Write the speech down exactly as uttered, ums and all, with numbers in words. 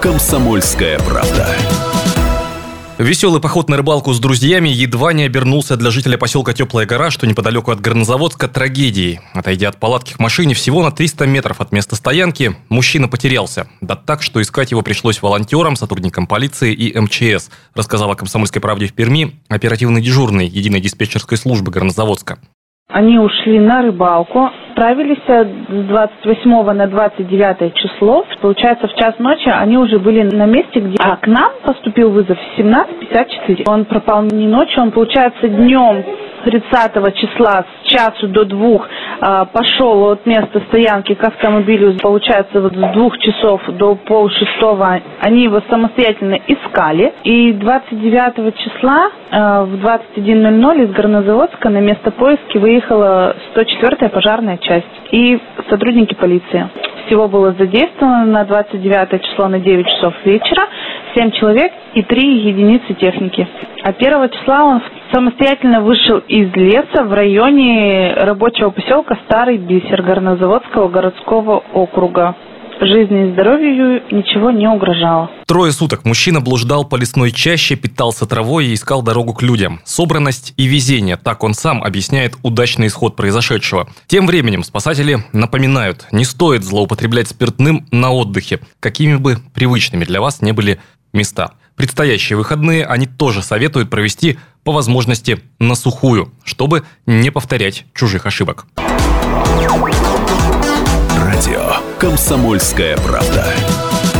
«Комсомольская правда». Веселый поход на рыбалку с друзьями едва не обернулся для жителя поселка Теплая гора, что неподалеку от Горнозаводска, трагедией. Отойдя от палатки к машине всего на триста метров от места стоянки, мужчина потерялся. Да так, что искать его пришлось волонтерам, сотрудникам полиции и эм че эс, рассказала «Комсомольской правде» в Перми оперативный дежурный единой диспетчерской службы Горнозаводска. Они ушли на рыбалку, отправились с двадцать восьмого на двадцать девятое число. Получается, в час ночи они уже были на месте, где а к нам поступил вызов в семнадцать пятьдесят четыре. Он пропал не ночью, он, получается, днем тридцатого числа с часу до двух э, пошел от места стоянки к автомобилю. Получается, вот с двух часов до полшестого они его самостоятельно искали. И двадцать девятого числа э, в двадцать один ноль ноль из Горнозаводска на место поиски выехала сто четвёртая пожарная часть и сотрудники полиции. Всего было задействовано на двадцать девятое число на девять часов вечера семь человек и три единицы техники. А первого числа он самостоятельно вышел из леса в районе рабочего поселка Старый Бисер Горнозаводского городского округа. Жизни и здоровью ничего не угрожало. Трое суток мужчина блуждал по лесной чаще, питался травой и искал дорогу к людям. Собранность и везение, так он сам объясняет удачный исход произошедшего. Тем временем спасатели напоминают, не стоит злоупотреблять спиртным на отдыхе, какими бы привычными для вас не были места. Предстоящие выходные они тоже советуют провести по возможности на сухую, чтобы не повторять чужих ошибок. Радио «Комсомольская правда».